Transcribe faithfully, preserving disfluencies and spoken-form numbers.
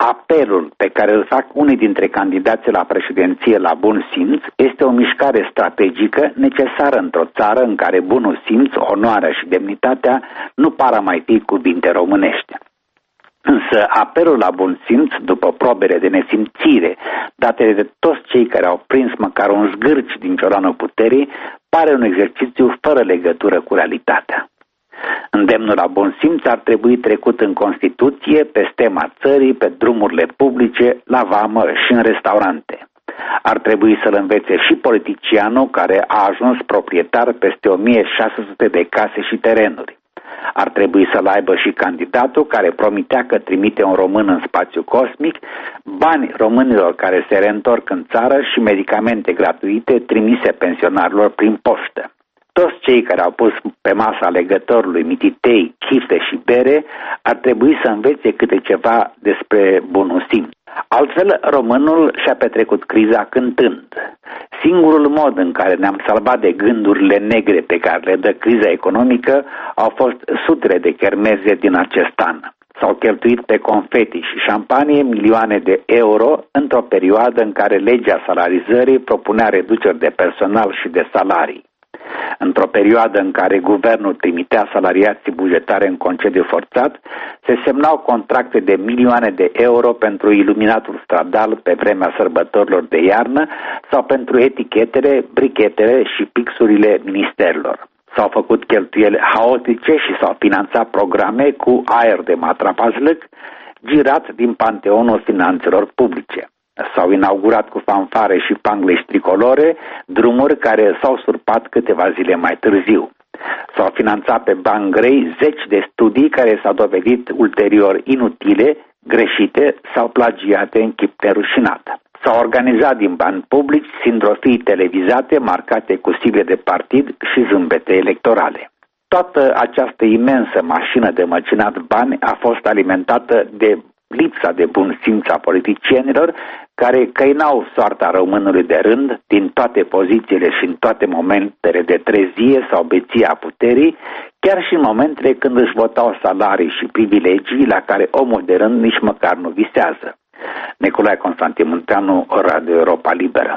apelul pe care îl fac unii dintre candidații la președinție la bun simț este o mișcare strategică necesară într-o țară în care bunul simț, onoarea și demnitatea nu par a mai fi cuvinte românești. Însă apelul la bun simț, după probele de nesimțire date de toți cei care au prins măcar un zgârci din cioranul puterii, pare un exercițiu fără legătură cu realitatea. Îndemnul la bun simț ar trebui trecut în Constituție, pe stema țării, pe drumurile publice, la vamă și în restaurante. Ar trebui să-l învețe și politicianul care a ajuns proprietar peste o mie șase sute de case și terenuri. Ar trebui să-l aibă și candidatul care promitea că trimite un român în spațiu cosmic, bani românilor care se reîntorc în țară și medicamente gratuite trimise pensionarilor prin poștă. Toți cei care au pus pe masa alegătorului mititei, chifte și bere ar trebui să învețe câte ceva despre bunul simț. Altfel, românul și-a petrecut criza cântând. Singurul mod în care ne-am salvat de gândurile negre pe care le dă criza economică au fost sutele de chermeze din acest an. S-au cheltuit pe confeti și șampanie milioane de euro într-o perioadă în care legea salarizării propunea reduceri de personal și de salarii. Într-o perioadă în care guvernul trimitea salariații bugetare în concediu forțat, se semnau contracte de milioane de euro pentru iluminatul stradal pe vremea sărbătorilor de iarnă sau pentru etichetele, brichetele și pixurile ministerilor. S-au făcut cheltuieli haotice și s-au finanțat programe cu aer de matrapazlăc girat din panteonul finanțelor publice. S-au inaugurat cu fanfare și pangliși tricolore drumuri care s-au surpat câteva zile mai târziu. S-au finanțat pe bani grei zeci de studii care s-au dovedit ulterior inutile, greșite sau plagiate în chip nerușinat. S-au organizat din bani publici sindrofii televizate marcate cu sigle de partid și zâmbete electorale. Toată această imensă mașină de măcinat bani a fost alimentată de lipsa de bun simț a politicienilor care căinau soarta românului de rând din toate pozițiile și în toate momentele de trezie sau beție a puterii, chiar și în momentele când își votau salarii și privilegii la care omul de rând nici măcar nu visează. Nicolae Constantin Munteanu, Radio Europa Liberă.